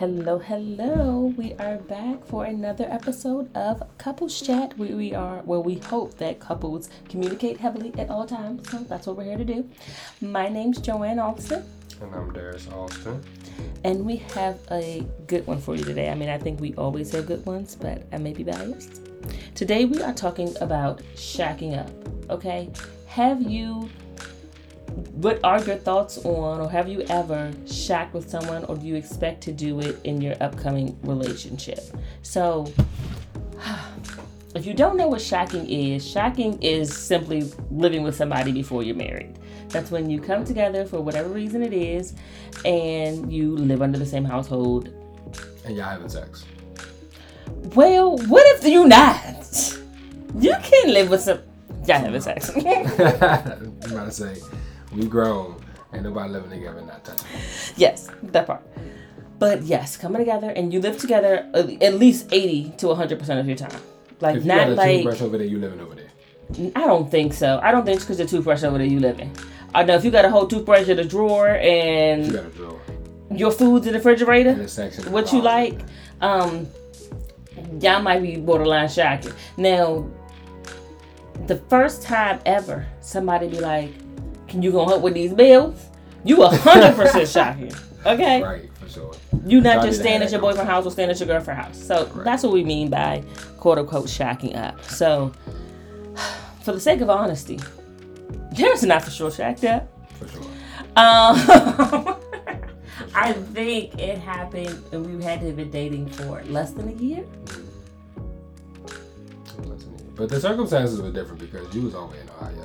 Hello, hello. We are back for another episode of Couples Chat. We are where we hope that couples communicate heavily at all times. So that's what we're here to do. My name's Joanne Alston. And I'm Darius Alston. And we have a good one for you today. I mean, I think we always have good ones, but I may be biased. Today we are talking about shacking up. Okay? What are your thoughts on, or have you ever shacked with someone, or do you expect to do it in your upcoming relationship? So, if you don't know what shacking is simply living with somebody before you're married. That's when you come together for whatever reason it is, and you live under the same household. And y'all having sex. Well, what if you're not? You can live with some... Y'all having sex. I'm about to say... We grown, ain't nobody living together not touching. Yes, that part. But yes, coming together and you live together at least 80 to 100% of your time. Like, if you not got a like toothbrush over there, you living over there. I don't think so. I don't think it's because the toothbrush over there you living. I know if you got a whole toothbrush in a drawer and you got a drawer. Your food's in the refrigerator, in the section what you like, y'all might be borderline shocking. Now, the first time ever somebody be like, you gonna help with these bills? You 100% shocking. Okay? Right, for sure. You not just staying at your boyfriend's house or staying at your girlfriend's house. So That's what we mean by quote unquote shacking up. So for the sake of honesty, there's not for sure shacked up. For sure. I think it happened and we had to have been dating for less than a year. But the circumstances were different because you was only in Ohio.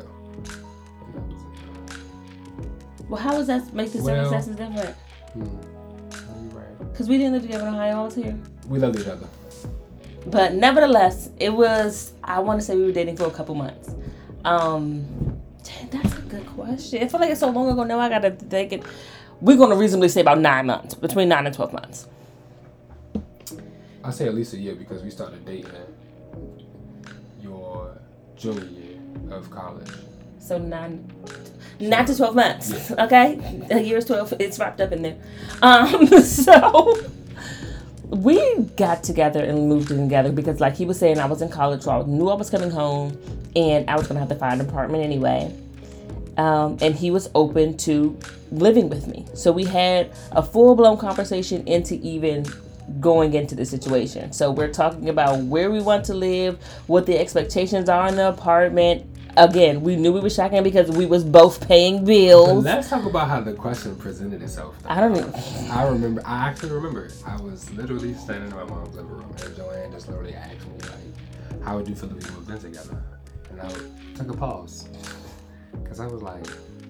Well, how does that make the circumstances different? You're right. Because we didn't live together in Ohio, I was here. We loved each other. But nevertheless, it was, I want to say we were dating for a couple months. That's a good question. I feel like it's so long ago now, I got to think it. We're going to reasonably say about 9 months, between 9 and 12 months. I say at least a year because we started dating your junior year of college. So 9 to 12 months, yeah. Okay? A year is 12. It's wrapped up in there. So we got together and moved in together because, like he was saying, I was in college, so I knew I was coming home, and I was gonna have to find an apartment anyway. And he was open to living with me, so we had a full-blown conversation into even going into the situation. So we're talking about where we want to live, what the expectations are in the apartment. Again, we knew we were shacking because we was both paying bills. Let's talk about how the question presented itself. I actually remember it. I was literally standing in my mom's living room and Joanne just literally asked me, like, how would you feel if we moved in together? And I took a pause. Because I was like,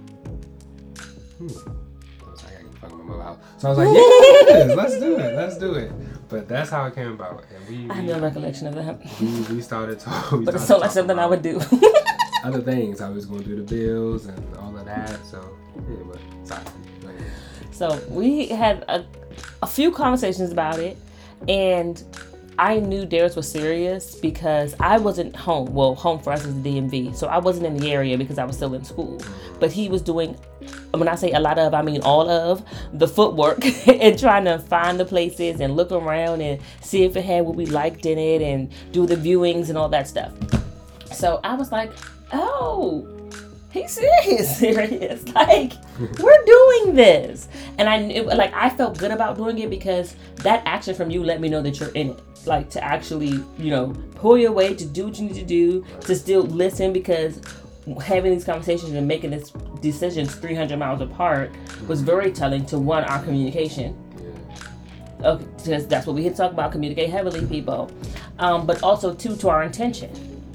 I was like, I can fucking move out. So I was like, yeah, let's do it. But that's how it came about. And I have no recollection of that. We started talking. But it's not like something I would do. Other things. I was going through the bills and all of that. So, yeah, but sorry. So, we had a few conversations about it. And I knew Darius was serious because I wasn't home. Well, home for us is the DMV. So, I wasn't in the area because I was still in school. But he was doing, when I say a lot of, I mean all of the footwork and trying to find the places and look around and see if it had what we liked in it and do the viewings and all that stuff. So, I was like, oh, he's serious. Like, we're doing this. And I felt good about doing it because that action from you let me know that you're in it. Like, to actually, pull your weight, to do what you need to do, to still listen, because having these conversations and making these decisions 300 miles apart was very telling to, one, our communication. Okay, because that's what we had to talk about, communicate heavily, people. But also, two, to our intention.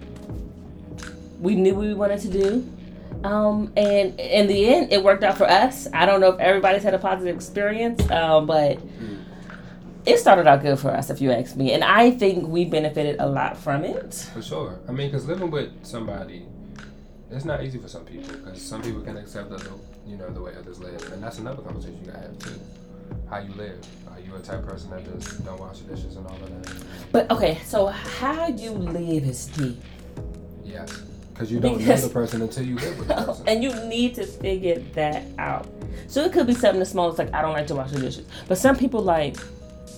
We knew what we wanted to do. And in the end, it worked out for us. I don't know if everybody's had a positive experience, but it started out good for us, if you ask me. And I think we benefited a lot from it. For sure. I mean, because living with somebody, it's not easy for some people. Because some people can accept the way others live. And that's another conversation you gotta have, too. How you live. Are you a type person that just don't wash the dishes and all of that? But, okay, so how you live is deep. Yes. Because you don't know the person until you live with the person. And you need to figure that out. So it could be something as small as, like, I don't like to wash the dishes. But some people, like,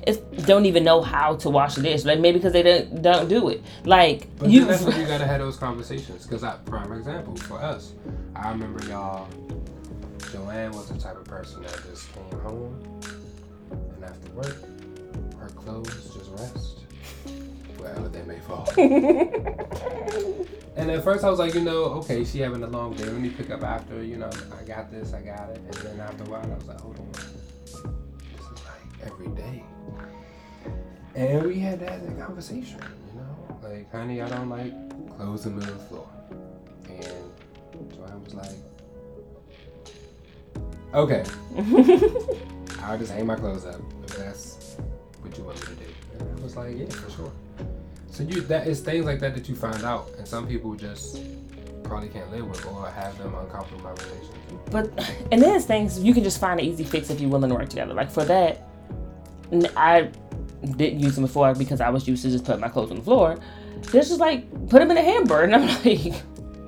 don't even know how to wash a dish. Like maybe because they don't do it. Like but that's when you gotta have those conversations. Because prime example for us, I remember y'all. Joanne was the type of person that just came home and after work, her clothes just rest wherever they may fall. And at first I was like, okay, she having a long day. Let me pick up after. I got this, I got it. And then after a while, I was like, hold on, this is like every day. And we had that conversation, like, honey, I don't like clothes in the middle of the floor. And Joanne was like, okay, I'll just hang my clothes up if that's what you want me to do. And I was like, yeah, for sure. So it's things like that you find out, and some people just probably can't live with or have them uncomfortable conversations. But and there's things you can just find an easy fix if you're willing to work together. Like for that, I didn't use them before because I was used to just put my clothes on the floor. There's just like put them in a hamper, and I'm like,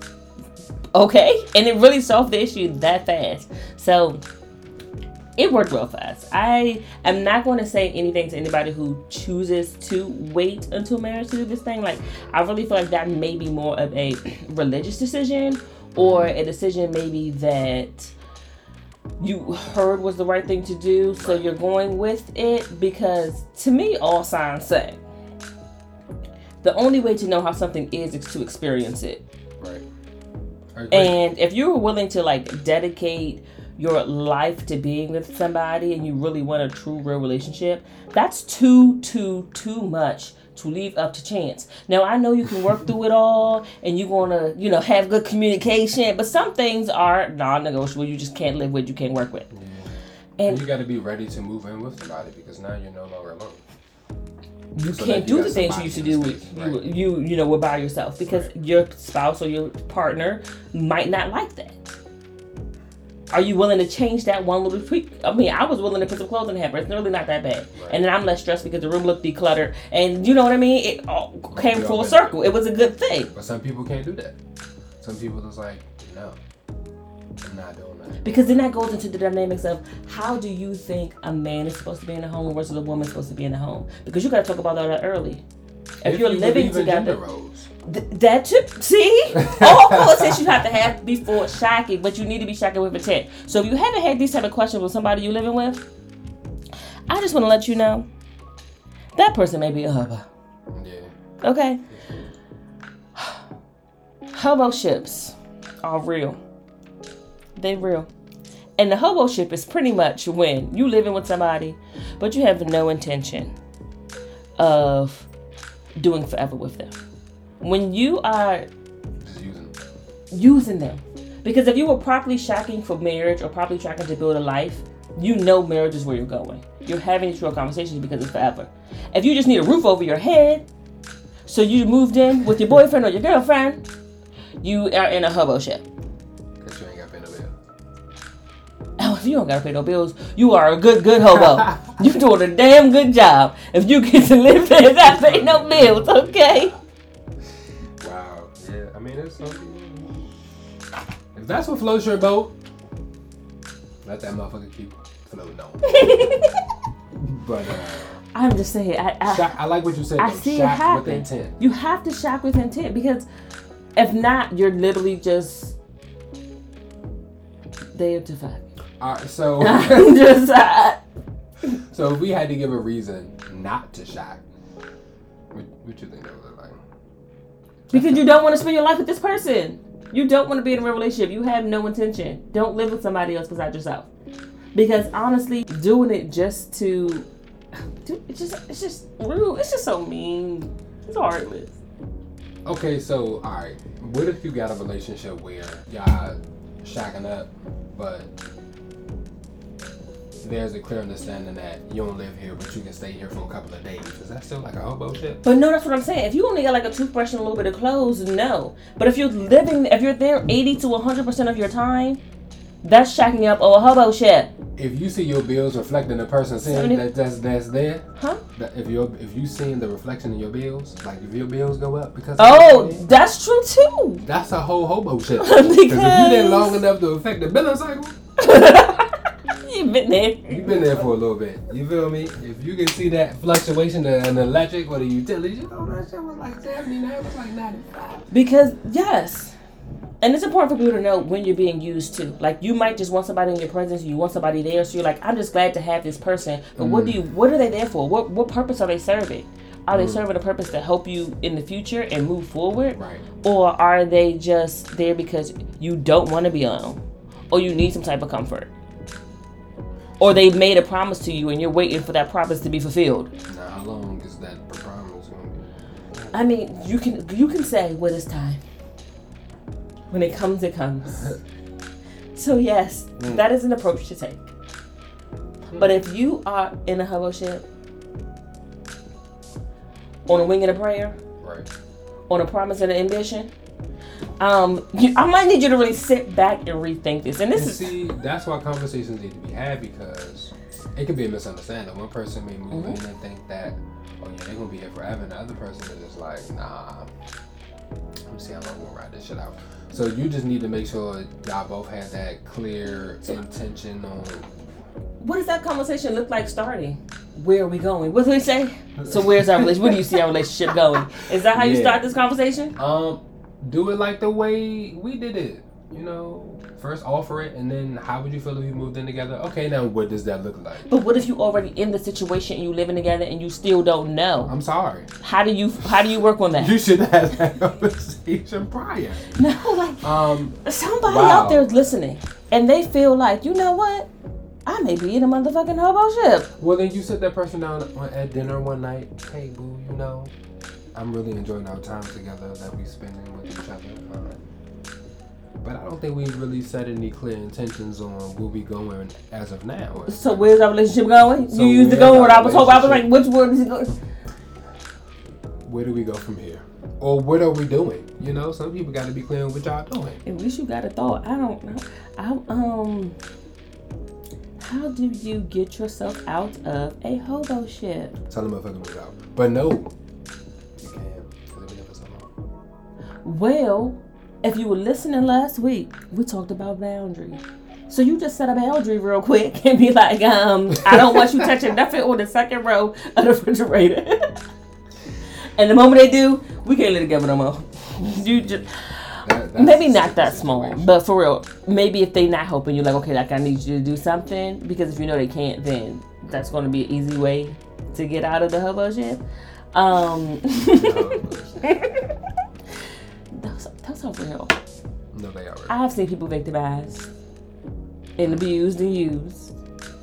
okay, and it really solved the issue that fast. So it worked well for us. I am not going to say anything to anybody who chooses to wait until marriage to do this thing. Like, I really feel like that may be more of a religious decision or a decision maybe that you heard was the right thing to do, so you're going with it. Because to me, all signs say the only way to know how something is to experience it. Right. And if you're willing to like dedicate your life to being with somebody and you really want a true real relationship, that's too much to leave up to chance. Now I know you can work through it all and you want to have good communication, but some things are non-negotiable. You just can't live with, you can't work with. Yeah. And you got to be ready to move in with somebody because now you're no longer alone. You can't do the things you used to do with you by yourself because your spouse or your partner might not like that. Are you willing to change that one little tweak? I mean, I was willing to put some clothes in the hamper. It's really not that bad. Right. And then I'm less stressed because the room looked decluttered. And you know what I mean? It all came full circle. It was a good thing. But some people can't do that. Some people just like, no, I'm not doing that. Because then that goes into the dynamics of how do you think a man is supposed to be in the home versus a woman is supposed to be in the home? Because you got to talk about that early. If you're living together. That too. See? All conversations you have to have before shacking, but you need to be shacking with intent. So if you haven't had these type of questions with somebody you're living with, I just want to let you know that person may be a hobo. Yeah. Okay? Hobo ships are real. They real. And the hobo ship is pretty much when you living with somebody, but you have no intention of doing forever with them. When you are just using them. Because if you were properly shacking for marriage or properly tracking to build a life, you know marriage is where you're going. You're having these real conversations because it's forever. If you just need a roof over your head, so you moved in with your boyfriend or your girlfriend, you are in a hobo ship. Because you ain't got to pay no bills. Oh, if you don't got to pay no bills, you are a good hobo. You're doing a damn good job. If you get to live there and not pay no bills, okay? Wow. Yeah, I mean, it's something. If that's what floats your boat, let that motherfucker keep floating on. But I'm just saying, I like what you said. I see it happen. With intent. You have to shack with intent because if not, you're literally just there to fuck. So I'm just. So if we had to give a reason not to shack, what you think that would look like? Because you don't want to spend your life with this person. You don't want to be in a real relationship. You have no intention. Don't live with somebody else besides yourself. Because honestly, doing it just to, it's just rude. It's just so mean. It's heartless. Okay, so all right. What if you got a relationship where y'all shacking up, but there's a clear understanding that you don't live here, but you can stay here for a couple of days? Is that still like a hobo shit? But no, that's what I'm saying. If you only got like a toothbrush and a little bit of clothes, no. But if you're there 80 to 100% of your time, that's shacking up or a hobo shit. If you see your bills reflecting the person seeing that's there, huh? If you seeing the reflection in your bills, like if your bills go up because that's true too. That's a whole hobo shit. Because if you didn't long enough to affect the billing cycle. You've been there. You've been there for a little bit. You feel me? If you can see that fluctuation in the electric or the utilities, you know that shit was like 79, it was like 95. Because, yes. And it's important for people to know when you're being used too. Like, you might just want somebody in your presence, you want somebody there, so you're like, I'm just glad to have this person. But what are they there for? What purpose are they serving? Are they serving a purpose to help you in the future and move forward? Right. Or are they just there because you don't want to be alone? Or you need some type of comfort? Or they've made a promise to you and you're waiting for that promise to be fulfilled? Now, how long is that promise going to be? I mean, you can say when it's time. When it comes, it comes. So yes, that is an approach to take. But if you are in a hobo ship, on a wing and a prayer, right, on a promise and an ambition, I might need you to really sit back and rethink this. And see, that's why conversations need to be had, because it could be a misunderstanding. One person may move in and think that, oh yeah, they're gonna be here forever, and the other person is just like, nah, let me see how long we'll ride this shit out. So you just need to make sure y'all both have that clear intention on. What does that conversation look like starting? Where are we going? What do we say? So where's our relationship? Where do you see our relationship going? Is that how you start this conversation? Do it like the way we did it. You know, first offer it, and then how would you feel if we moved in together? Okay, now what does that look like? But what if you already in the situation and you living together and you still don't know? I'm sorry. How do you work on that? You should have that conversation prior. No, like somebody out there is listening and they feel like, you know what? I may be in a motherfucking hobo ship. Well, then you sit that person down at dinner one night. Hey, boo, you know, I'm really enjoying our time together that we spending with each other. But I don't think we really set any clear intentions on where we going as of now. So where's our relationship going? You used to go where I was hoping. I was like, which word is it going? Where do we go from here? Or what are we doing? You know, some people got to be clear on what y'all doing. At least you got a thought. I don't know. How do you get yourself out of a hobo ship? Tell the motherfucker move out. But no, you can't. Because we never so long. Well, if you were listening last week, we talked about boundaries. So you just set a boundary real quick and be like, I don't want you touching nothing on the second row of the refrigerator. And the moment they do, we can't live together no more. You just maybe not that small, but for real, maybe if they not helping you, like, okay, like I need you to do something, because if you know they can't, then that's going to be an easy way to get out of the hobo shit. That's so real. No, they are real. I have seen people victimized and abused and used.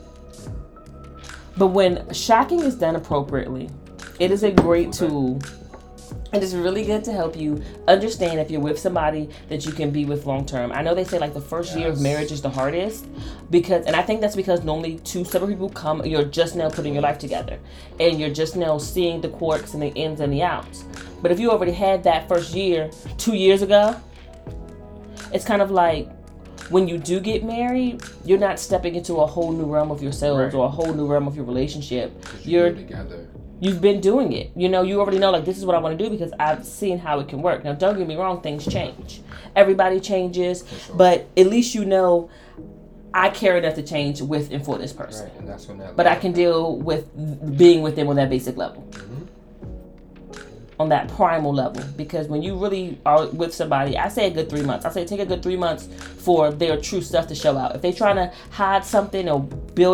But when shocking is done appropriately, it is a great tool. And it's really good to help you understand if you're with somebody that you can be with long term. I know they say like the first year of marriage is the hardest, and I think that's because normally two separate people come, you're just now putting your life together and you're just now seeing the quirks and the ins and the outs. But if you already had that first year 2 years ago, it's kind of like when you do get married, you're not stepping into a whole new realm of yourselves or a whole new realm of your relationship. You're together. You've been doing it. You know, you already know, like, this is what I want to do because I've seen how it can work. Now, don't get me wrong, things change. Everybody changes, but at least you know I care enough to change with and for this person. Right, and that's when that. But I can deal with being with them on that basic level. Mm-hmm. On that primal level. Because when you really are with somebody, I say a good 3 months. I say take a good 3 months for their true stuff to show out. If they're trying to hide something or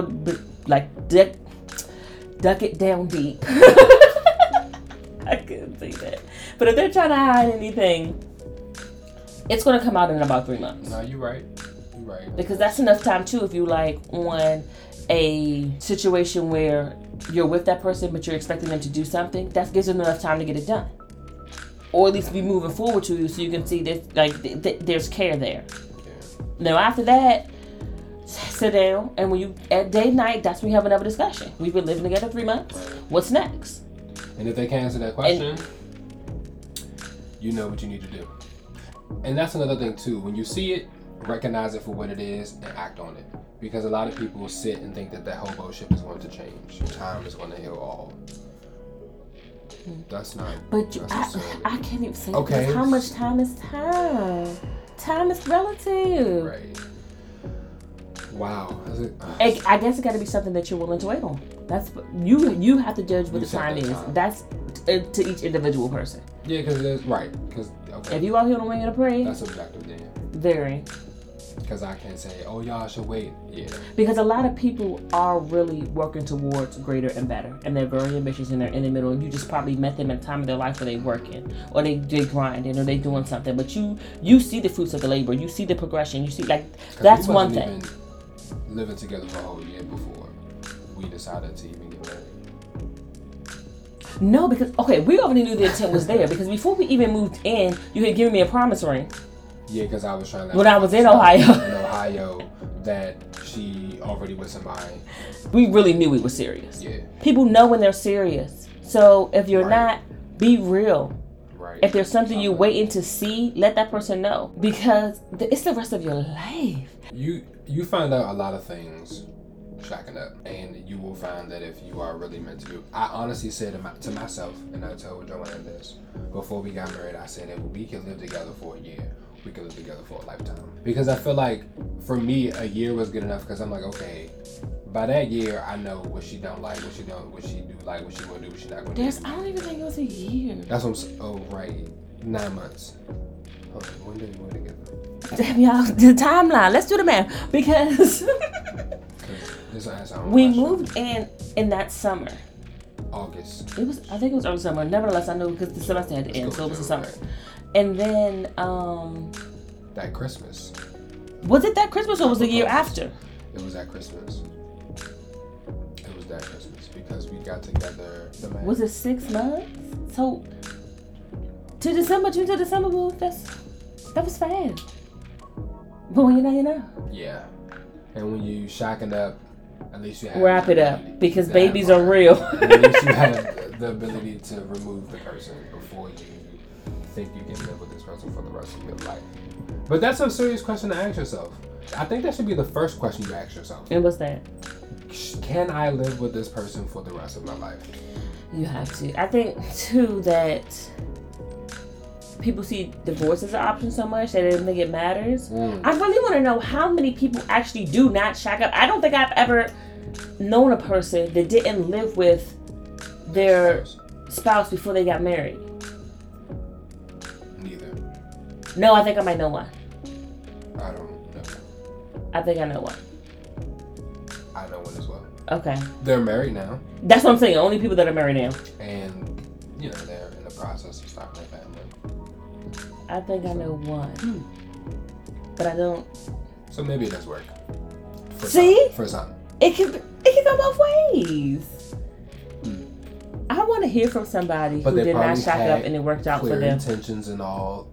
duck it down deep. I couldn't say that. But if they're trying to hide anything, it's going to come out in about 3 months. No, you're right. You're right. Because that's enough time, too, if you like on a situation where you're with that person, but you're expecting them to do something, that gives them enough time to get it done. Or at least be moving forward to you so you can see that, like, there's care there. Yeah. Now, after that, sit down, and when you at date night, that's when you have another discussion. We've been living together 3 months. What's next? And if they can't answer that question, you know what you need to do. And that's another thing too. When you see it, recognize it for what it is and act on it. Because a lot of people sit and think that hobo ship is going to change. Time is going to heal all. That's not. But I can't even say this. How much time is time? Time is relative. Right. Wow. I guess it got to be something that you're willing to wait on. That's you have to judge what the time is. That's to each individual person. Yeah, because right. Because okay. If you out here on the wing of the parade, that's subjective then. Very. Because I can't say, oh, y'all should wait. Yeah. Because a lot of people are really working towards greater and better, and they're very ambitious, and they're in the middle. And you just probably met them at a time of their life where they working, or they grinding, or they doing something. But you see the fruits of the labor. You see the progression. You see that's one thing. Even living together for a whole year before we decided to even get married. No, because we already knew the intent was there. Because before we even moved in, you had given me a promise ring. Yeah, because I was trying to. When I was in Ohio. In Ohio, that she already was somebody. We really knew we were serious. Yeah. People know when they're serious. So if you're not, be real. Right. If there's something you're waiting to see, let that person know. Because it's the rest of your life. You find out a lot of things shacking up, and you will find that if you are really meant to do. I honestly said to myself, and I told Joanne this before we got married. I said, if we could live together for a year, we could live together for a lifetime. Because I feel like for me, a year was good enough. Because I'm like, okay, by that year, I know what she don't like, what she do like, what she will do, what she not gonna do. I don't even think it was a year. That's what I'm saying. Oh, right, 9 months. Okay, when did we get together? Damn, y'all, the timeline. Let's do the math. Because we moved in that summer. August. I think it was early summer. Nevertheless, I know because the semester had to end, so it was the summer. Right. And then that Christmas. Was it that Christmas or was it the year after? It was that Christmas. It was that Christmas because we got together. Was it 6 months? So June to December, well, that was fast. But when you know, you know. Yeah. And when you shocking up, at least you have wrap it up because babies are real. At least you have the ability to remove the person before you think you can live with this person for the rest of your life. But that's a serious question to ask yourself. I think that should be the first question you ask yourself. And what's that? Can I live with this person for the rest of my life? You have to. I think too that people see divorce as an option so much that they don't think it matters. I really want to know how many people actually do not shack up. I don't think I've ever known a person that didn't live with their spouse before they got married. Neither. No, I think I might know one. I don't know. I think I know one. I know one as well. Okay. They're married now. That's what I'm saying. Only people that are married now. And, they're in the process of starting a family. I think I know one. But I don't. So maybe it does work. For some. It can go both ways. I want to hear from somebody who did not shack up and it worked out for them. Intentions and all,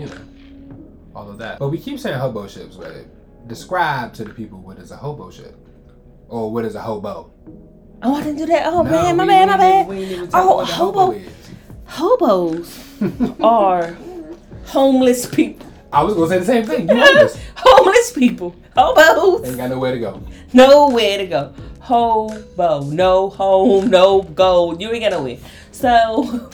all of that. But we keep saying hobo ships, but describe to the people what is a hobo ship. Or what is a hobo. Oh, I didn't do that. Oh, no, man, my bad. We didn't even talk about hobo is. Hobos are homeless people. I was going to say the same thing. You homeless. Homeless people. Hobos. Ain't got nowhere to go. Nowhere to go. Hobo. No home, no gold. You ain't got nowhere. So,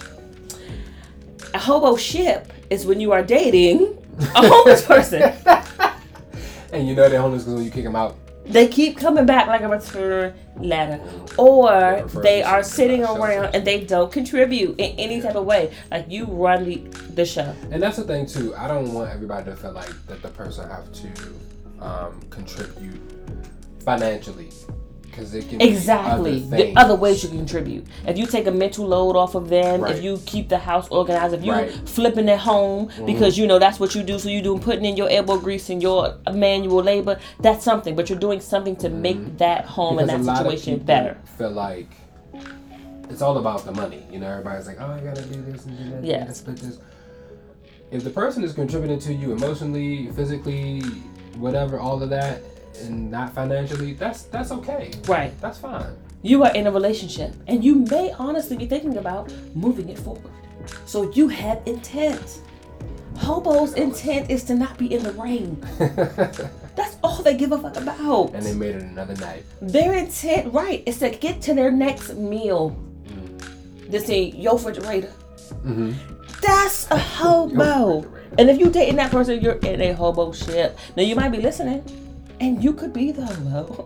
a hobo ship is when you are dating a homeless person. And they're homeless because when you kick them out, they keep coming back like a return ladder. Or they are sitting around and they don't contribute in any type of way. Like you run the show. And that's the thing too. I don't want everybody to feel like that the person have to contribute financially. Because it can exactly be the other ways you can contribute. If you take a mental load off of them, if you keep the house organized, if you flipping at home because that's what you do, so you putting in your elbow grease and your manual labor, that's something. But you're doing something to make that home and that situation better. Feel like it's all about the money. Everybody's like, oh, I gotta do this and do that. Yeah. Gotta split this. If the person is contributing to you emotionally, physically, whatever, all of that, and not financially, that's okay. Right. That's fine. You are in a relationship and you may honestly be thinking about moving it forward. So you have intent. Hobo's intent is to not be in the rain. That's all they give a fuck about. And they made it another night. Their intent, is to get to their next meal. This ain't your refrigerator. That's a hobo. And if you dating that person, you're in a hobo ship. Now you might be listening. And you could be the homo.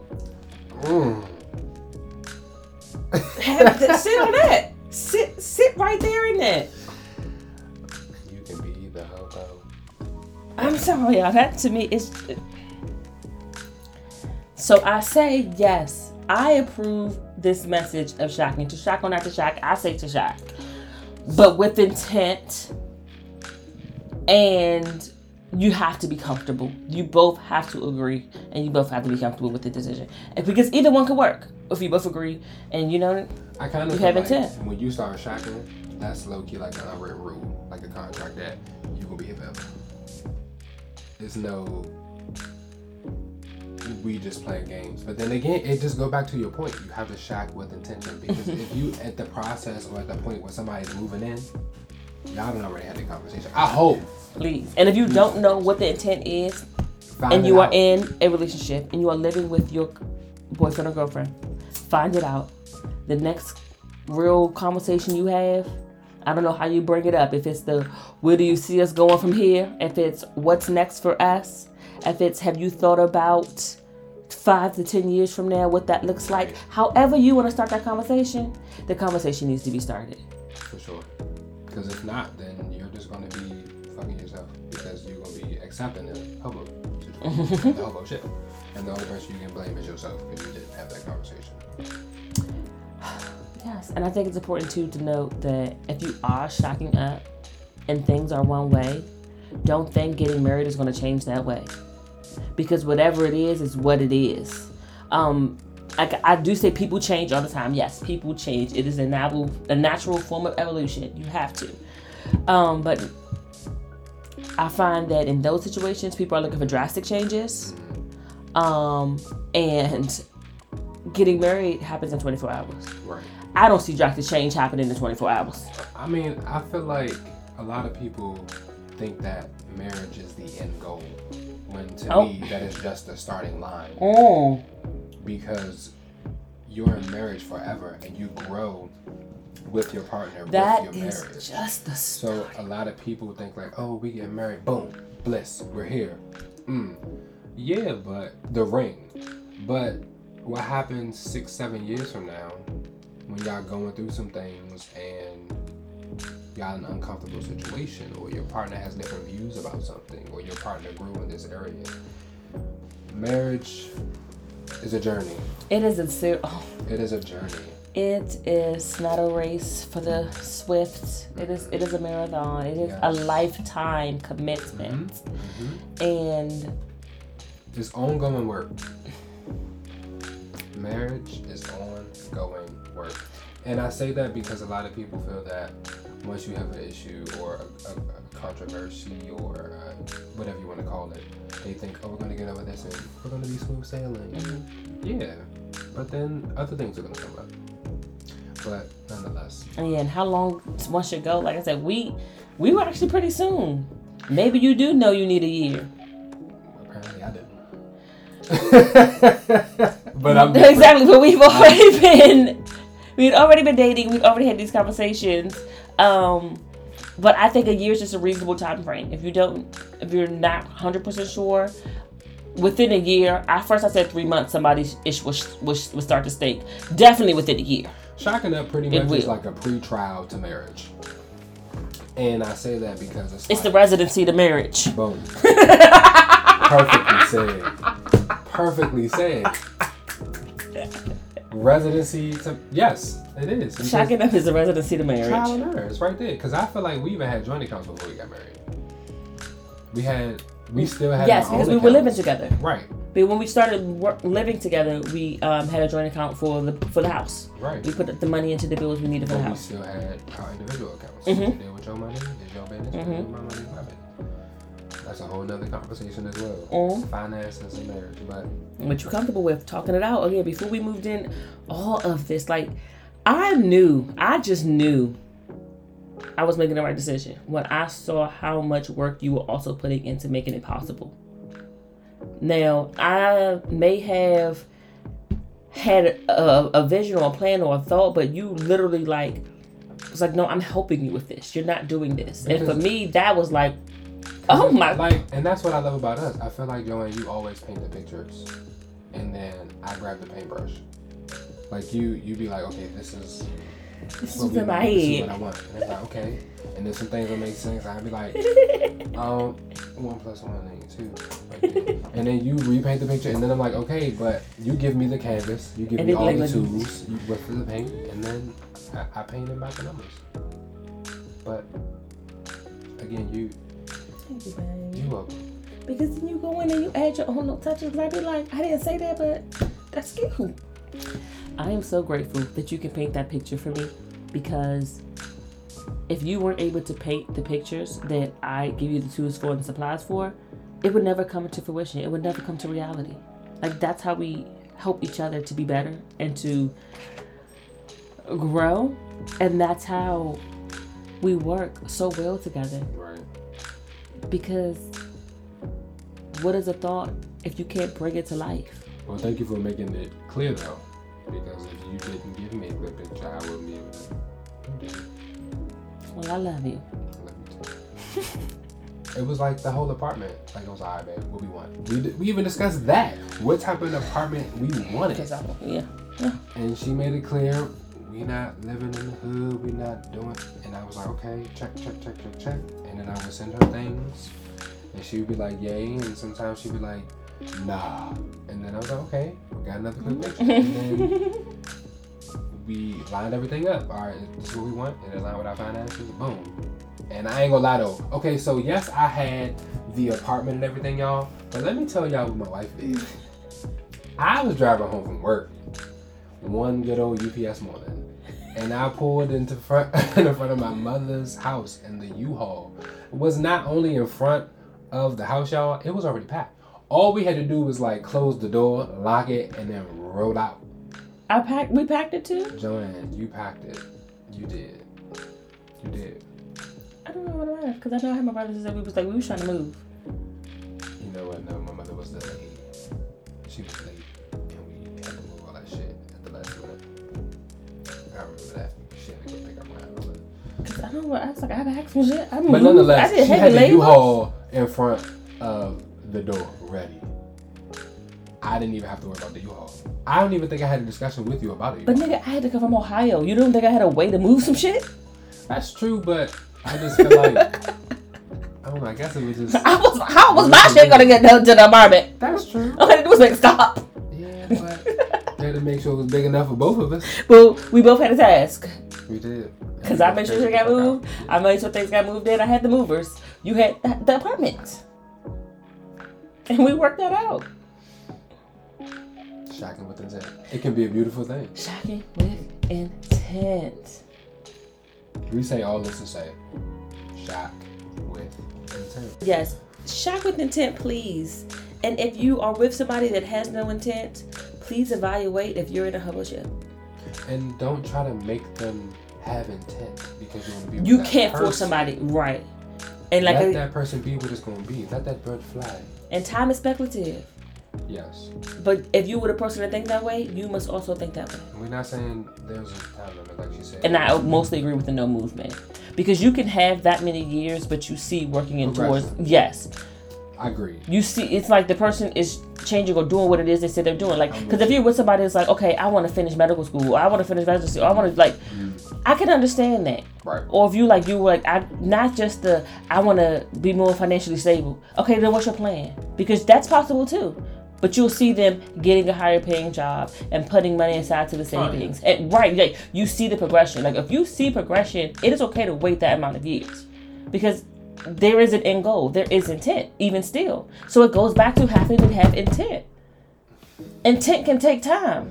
Sit on that. Sit right there in that. You can be the homo. I'm sorry, y'all. That to me is. So I say yes. I approve this message of shocking. To shock or not to shock, I say to shock. But with intent, and you have to be comfortable. You both have to agree, and you both have to be comfortable with the decision. Because either one could work if you both agree, and you know, I kind of you have intent. When you start shocking, that's low key like an unwritten rule, like a contract that you will be available. There's no we just playing games. But then again, it just go back to your point. You have to shock with intention, because if you at the process or at the point where somebody's moving in, y'all don't already had the conversation. I hope. Please. And if you don't know what the intent is, and you are in a relationship and you are living with your boyfriend or girlfriend, find it out. The next real conversation you have, I don't know how you bring it up. If it's the where do you see us going from here? If it's what's next for us? If it's have you thought about 5 to 10 years from now what that looks like? However you want to start that conversation, the conversation needs to be started. For sure. Because if not, then you're just going to be fucking yourself, because you're going to be accepting the homo situation, the homo shit. And the only person you can blame is yourself because you didn't have that conversation. Yes, and I think it's important too to note that if you are shocking up and things are one way, don't think getting married is going to change that way. Because whatever it is what it is. I do say people change all the time. Yes, people change. It is a natural form of evolution. You have to. But I find that in those situations, people are looking for drastic changes. And getting married happens in 24 hours. Right. I don't see drastic change happening in 24 hours. I mean, I feel like a lot of people think that marriage is the end goal, when to me that is just the starting line. Because you're in marriage forever and you grow with your partner that with your is marriage. Just the start. So a lot of people think like, oh, we get married, boom, bliss, we're here. Yeah, but the ring. But what happens 6-7 years from now when y'all going through some things and y'all in an uncomfortable situation, or your partner has different views about something, or your partner grew in this area? Marriage is a journey. It is It is a journey. It is not a race for the swift. It is a marathon. It is a lifetime commitment. And it's ongoing work. Marriage is ongoing work. And I say that because a lot of people feel that once you have an issue or a controversy or whatever you want to call it, they think, oh, we're going to get over this and we're going to be smooth sailing. Yeah, but then other things are going to come up. But nonetheless. And how long one should go? Like I said, we were actually pretty soon. Maybe you do know you need a year. Apparently I didn't. But I'm different. Exactly, but we'd already been dating. We'd already had these conversations. But I think a year is just a reasonable time frame. If you're not 100% sure, within a year. At first I said 3 months. Somebody will start to stink. Definitely within a year. Shocking up pretty much is like a pre-trial to marriage. And I say that because it's like, the residency to marriage. Boom. Perfectly said. Residency to, yes, it is. Shocking up is the residency to marriage. Trial and error. It's right there. Because I feel like we even had joint accounts before we got married. We still had yes, our because own we were living together. Right. But when we started living together, we had a joint account for the house. Right. We put the money into the bills we needed for the house. We still had our individual accounts. You deal with your money, it's your business. You deal with my money, my business. That's a whole nother conversation as well. Finances and marriage, but what you comfortable with, talking it out. Again, before we moved in, all of this, like, I just knew I was making the right decision when I saw how much work you were also putting into making it possible. Now, I may have had a vision or a plan or a thought, but you literally was like, no, I'm helping you with this. You're not doing this. And for me, that was like, Oh my! Like, and that's what I love about us. I feel like Joanne, you always paint the pictures, and then I grab the paintbrush. Like you be like, okay, this is in my head. This is what I want. And it's like, okay. And then some things will make sense. I'd be like, 1 + 1 = 2. Right. And then you repaint the picture, and then I'm like, okay, but you give me the canvas, you give me all the tools, you whip the paint, and then I paint them by the numbers. But again, Thank you, babe. you're welcome. Because then you go in and you add your own little touches. Because I be like, I didn't say that, but that's cute. I am so grateful that you can paint that picture for me, because if you weren't able to paint the pictures that I give you the tools for and the supplies for, it would never come into fruition. It would never come to reality. Like, that's how we help each other to be better and to grow. And that's how we work so well together. Right. Because what is a thought if you can't bring it to life? Well, thank you for making it clear, though. Because if you didn't give me a clear picture, I wouldn't be able to do it. Well, I love you. I love you too. It was like the whole apartment. Like, it was alright, babe. What we want. We even discussed that. What type of apartment we wanted. Yeah. And she made it clear, we not living in the hood. We not doing. And I was like, okay, check. And then I would send her things, and she would be like, yay. And sometimes she'd be like, nah. And then I was like, okay, we got another good picture. And then we lined everything up. All right, this is what we want. And in line with our finances, boom. And I ain't gonna lie though. Okay, so yes, I had the apartment and everything, y'all. But let me tell y'all what my wife did. I was driving home from work one good old UPS morning, and I pulled in the front of my mother's house, and the U-Haul was not only in front of the house, y'all. It was already packed. All we had to do was like close the door, lock it, and then roll out. We packed it too? Joanne, you packed it. You did. I don't know what it was, because I know I had my brothers and sisters. We was trying to move. You know what? No, my mother was delayed. She was late, and we had to move all that shit at the last minute. I remember that. She had to go pick up my handle. Because I know what I was like, I had to hack some shit. I moved. But nonetheless, I did she had heavy the labor. U-Haul in front of the door ready. I didn't even have to worry about the U-Haul. I don't even think I had a discussion with you about it. But nigga, I had to come from Ohio. You don't think I had a way to move some shit? That's true, but I just feel like I don't know. I guess it was just. How was my shit gonna get down to the apartment? That's true. All I had to do was make a stop. Yeah, but they had to make sure it was big enough for both of us. Well, we both had a task. We did. Because I made sure shit got moved. I made sure things got moved in. I had the movers. You had the apartment. And we worked that out. Shocking with intent. It can be a beautiful thing. Shocking with intent. We say all this to say, shock with intent. Yes, shock with intent, please. And if you are with somebody that has no intent, please evaluate if you're in a relationship. And don't try to make them have intent because you want to be with You that can't person. force somebody, right? And like let that person be what it's going to be. Let that bird fly. And time is speculative. Yes. But if you were the person to think that way, you must also think that way. We're not saying there's a time limit, like she said. And I mostly agree with the no movement. Because you can have that many years, but you see working in towards, yes. I agree. You see, it's like the person is changing or doing what it is they say they're doing. Like, because if you're with somebody that's like, okay, I want to finish medical school, or I want to finish residency, or I want to, like, I can understand that. Right. Or if you were like, not just I want to be more financially stable. Okay, then what's your plan? Because that's possible too. But you'll see them getting a higher paying job and putting money aside to the savings. Oh, yeah. And right, like you see the progression. Like if you see progression, it is okay to wait that amount of years. Because there is an end goal. There is intent, even still. So it goes back to having to have intent. Intent can take time.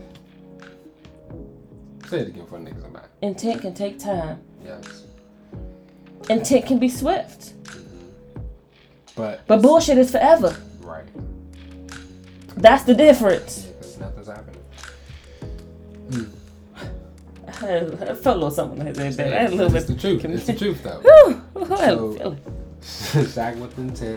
Say it again for niggas I'm back. Intent can take time. Yes. Intent can be swift. Mm-hmm. But bullshit is forever. Right. That's the difference. Yeah, because nothing's happening. I felt a little something like that. Yeah, it's the truth. It's the truth, though. So, shock with intent.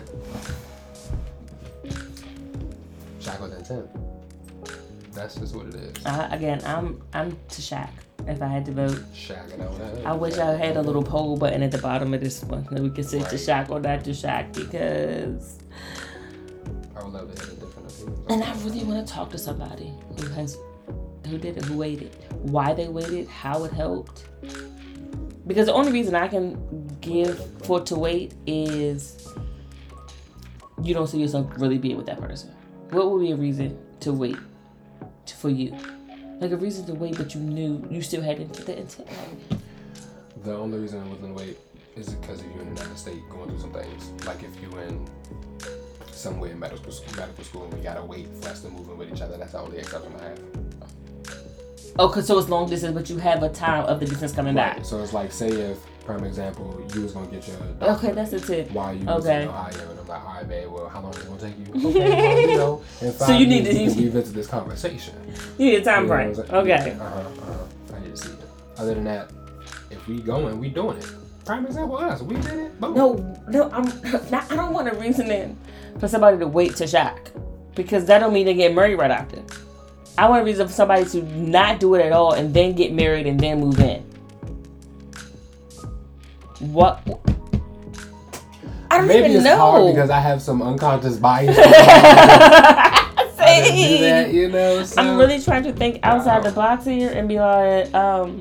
Shock with intent. That's just what it is. Again, I'm to shock. if I had to vote. Shacking out with I wish I had a little poll button at the bottom of this one that we could say to shack or not to shack, because I would love to hear the different opinions. and I really want to talk to somebody who did it, who waited, why they waited, how it helped. Because the only reason I can give for to wait is you don't see yourself really being with that person. What would be a reason to wait for you? Like a reason to wait, but you knew you still had the intent. The only reason I wasn't wait is because you're in another state going through some things. Like if you in somewhere in medical school and we gotta wait for us to move in with each other, that's the only exception I have. Oh, cause so it's long distance, but you have a time of the distance coming back. So it's like, say if, prime example, you was gonna get your doctor Okay, that's the tip. while you was in Ohio, and I'm like, all right, babe, well, how long is it gonna take you? Okay, well, you know, in 5 So you need years, to- we can revisit this conversation. You need a time You know frame. what I'm saying? Okay. I need to see it. Other than that, if we going, we doing it. Prime example, us, we did it. Boom. No, I don't want a reasoning for somebody to wait to shack, because that don't mean they get married right after. I want a reason for somebody to not do it at all and then get married and then move in. What? I don't Maybe even it's know. hard because I have some unconscious bias. See? I didn't do that, you know. So. I'm really trying to think outside the box here and be like,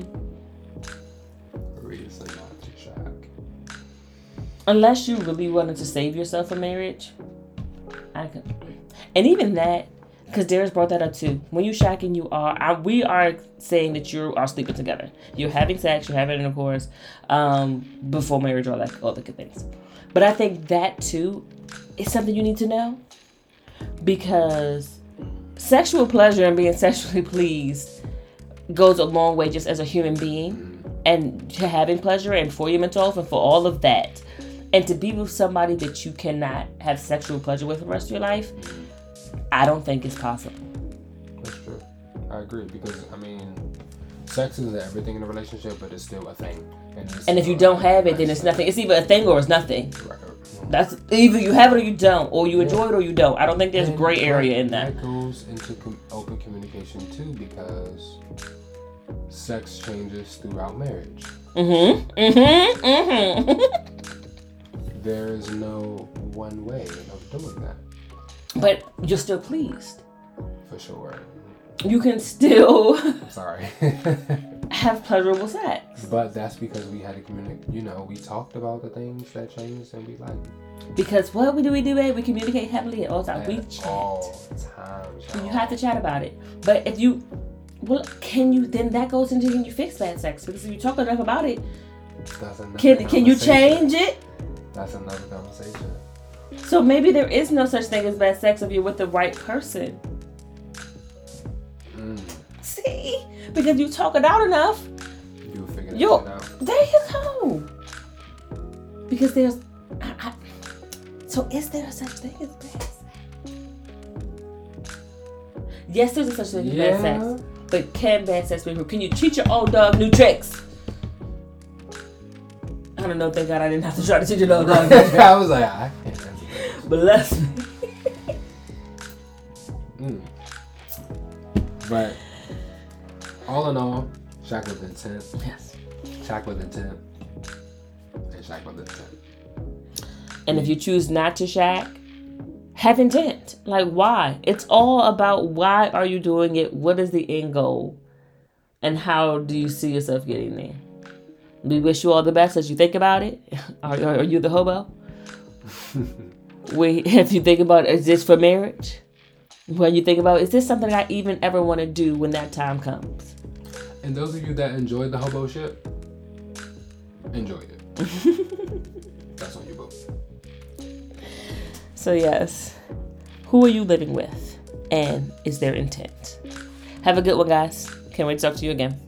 Reason not to shack. unless you really wanted to save yourself for marriage, I could. And even that, because Darius brought that up too. When you shacking, we are saying that you are sleeping together. You're having sex, you're having intercourse, before marriage, all the good things. But I think that too is something you need to know, because sexual pleasure and being sexually pleased goes a long way just as a human being, and to having pleasure and for your mental health and for all of that. And to be with somebody that you cannot have sexual pleasure with the rest of your life, I don't think it's possible. That's true. I agree, because I mean, sex is everything in a relationship, but it's still a thing. And if you don't have it, then it's nothing. It's either a thing or it's nothing. Right. That's either you have it or you don't, or you enjoy it or you don't. I don't think there's gray area in that. That goes into open communication too, because sex changes throughout marriage. There is no one way of doing that. But you're still pleased. For sure. You can still Sorry. have pleasurable sex. But that's because we had to communicate. You know, we talked about the things that changed, and we like. Because what we do, babe? We communicate heavily at all times. We chat. All times. You have to chat about it. But if you, then that goes into, can you fix bad sex? Because if you talk enough about it, can you change it? That's another conversation. So maybe there is no such thing as bad sex if you're with the right person. See? Because you talk it out enough. You'll figure it out. There you go. Because there's... so is there a such thing as bad sex? Yes, there's a such thing as bad sex. But can bad sex be improved? Can you teach your old dog new tricks? I don't know, thank God I didn't have to try to teach your old dog new tricks. I was like, I can't answer that. Bless me. But all in all, shack with intent. Yes. Shack with intent. And shack with intent. And if you choose not to shack, have intent. Like, why? It's all about why are you doing it? What is the end goal? And how do you see yourself getting there? We wish you all the best as you think about it. Are you the hobo? If you think about, is this for marriage? When you think about, is this something I even ever want to do when that time comes? And those of you that enjoyed the hobo shit, enjoy it. That's on you both. So yes, who are you living with? And is there intent? Have a good one, guys. Can't wait to talk to you again.